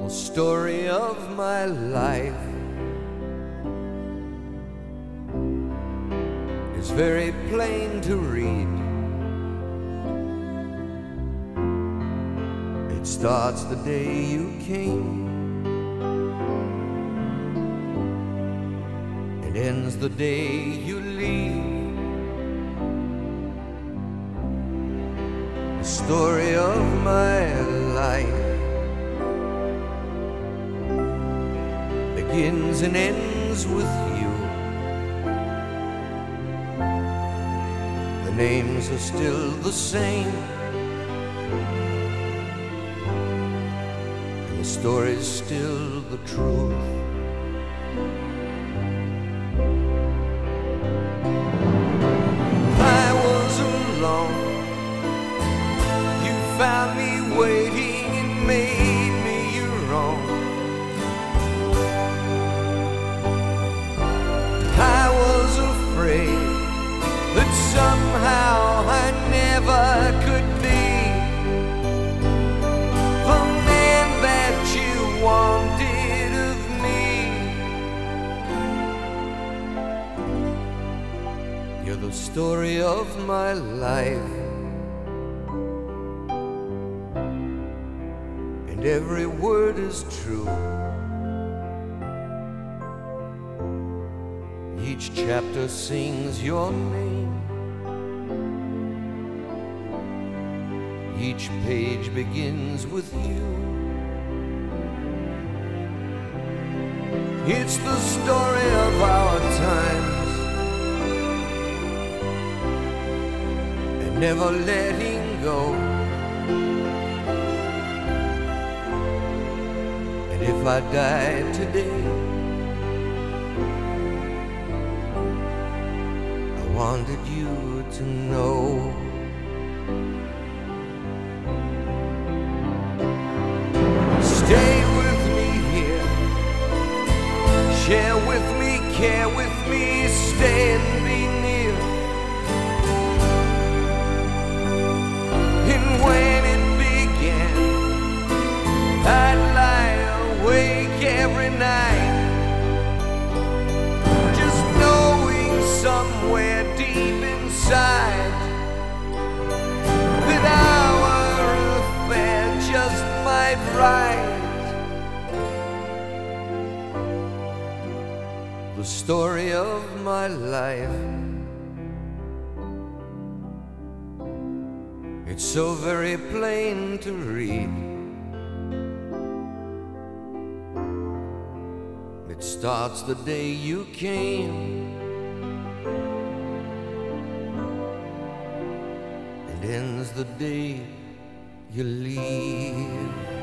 The story of my life is very plain to read. It starts the day you came and ends the day you leave. The story of my life begins and ends with you. The names are still the same, and the story's still the truth. I was alone, you found me waiting and made me your own. I was afraid that somehow I never could be the man that you wanted of me. You're the story of my life, and every word is true. Each chapter sings your name. Each page begins with you. It's the story of our times and never letting go. And if I died today, I wanted you to know. Stay with me here, share with me, care with me, stay and be near. And when it began, I'd lie awake every night, just knowing somewhere deep inside that our affair just might right. The story of my life, it's so very plain to read. It starts the day you came and ends the day you leave.